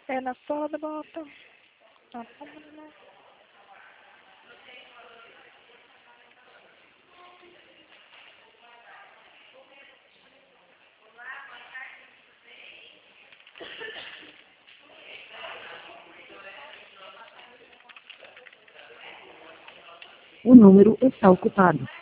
É na sola da bota. Na palma da mão. O número está ocupado.